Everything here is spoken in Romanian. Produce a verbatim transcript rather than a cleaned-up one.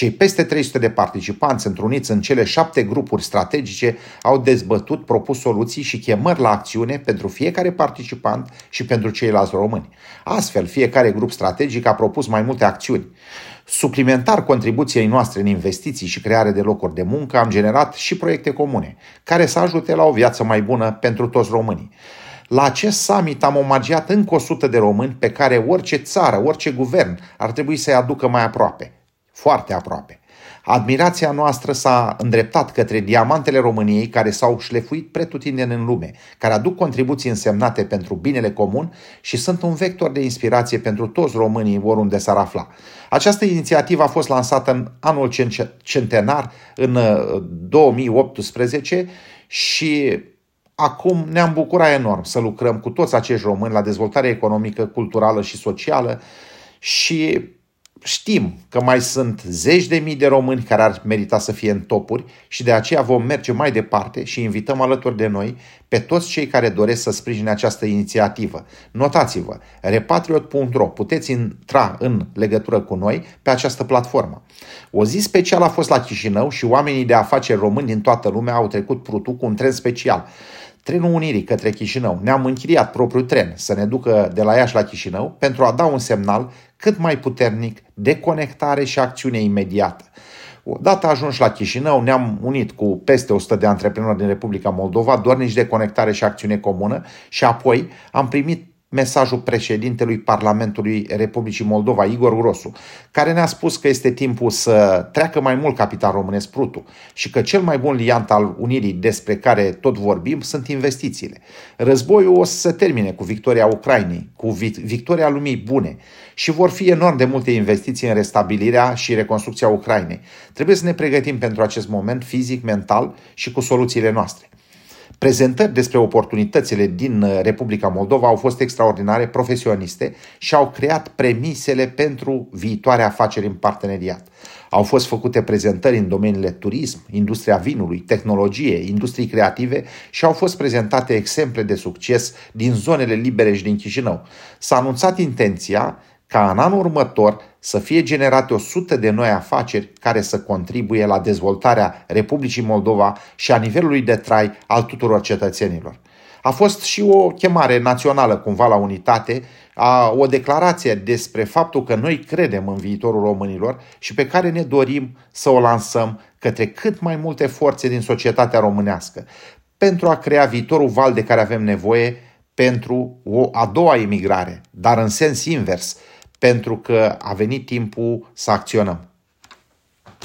Cei peste trei sute de participanți întruniți în cele șapte grupuri strategice au dezbătut, propus soluții și chemări la acțiune pentru fiecare participant și pentru ceilalți români. Astfel, fiecare grup strategic a propus mai multe acțiuni. Suplimentar contribuției noastre în investiții și creare de locuri de muncă, am generat și proiecte comune, care să ajute la o viață mai bună pentru toți românii. La acest summit am omagiat încă o sută de români pe care orice țară, orice guvern ar trebui să-i aducă mai aproape, foarte aproape. Admirația noastră s-a îndreptat către diamantele României care s-au șlefuit pretutindeni în lume, care aduc contribuții însemnate pentru binele comun și sunt un vector de inspirație pentru toți românii oriunde s-ar afla. Această inițiativă a fost lansată în anul centenar, în două mii optsprezece, și acum ne-am bucurat enorm să lucrăm cu toți acești români la dezvoltare economică, culturală și socială și știm că mai sunt zeci de mii de români care ar merita să fie în topuri și de aceea vom merge mai departe și invităm alături de noi pe toți cei care doresc să sprijine această inițiativă. Notați-vă, repatriot punct ro, puteți intra în legătură cu noi pe această platformă. O zi specială a fost la Chișinău și oamenii de afaceri români din toată lumea au trecut prutul cu un tren special. Trenul Unirii către Chișinău. Ne-am închiriat propriul tren să ne ducă de la Iași la Chișinău pentru a da un semnal cât mai puternic de conectare și acțiune imediată. Odată ajunși la Chișinău, ne-am unit cu peste o sută de antreprenori din Republica Moldova, dornici de conectare și acțiune comună, și apoi am primit mesajul președintelui Parlamentului Republicii Moldova, Igor Grosu, care ne-a spus că este timpul să treacă mai mult capital românesc prutul și că cel mai bun liant al unirii despre care tot vorbim sunt investițiile. Războiul o să se termine cu victoria Ucrainei, cu victoria lumii bune și vor fi enorm de multe investiții în restabilirea și reconstrucția Ucrainei. Trebuie să ne pregătim pentru acest moment fizic, mental și cu soluțiile noastre. Prezentări despre oportunitățile din Republica Moldova au fost extraordinare, profesioniste și au creat premisele pentru viitoare afaceri în parteneriat. Au fost făcute prezentări în domeniile turism, industria vinului, tehnologie, industrii creative și au fost prezentate exemple de succes din zonele libere și din Chișinău. S-a anunțat intenția ca în anul următor să fie generate o sută de noi afaceri care să contribuie la dezvoltarea Republicii Moldova și a nivelului de trai al tuturor cetățenilor. A fost și o chemare națională cumva la unitate, a, o declarație despre faptul că noi credem în viitorul românilor și pe care ne dorim să o lansăm către cât mai multe forțe din societatea românească pentru a crea viitorul val de care avem nevoie pentru o a doua emigrare, dar în sens invers, pentru că a venit timpul să acționăm.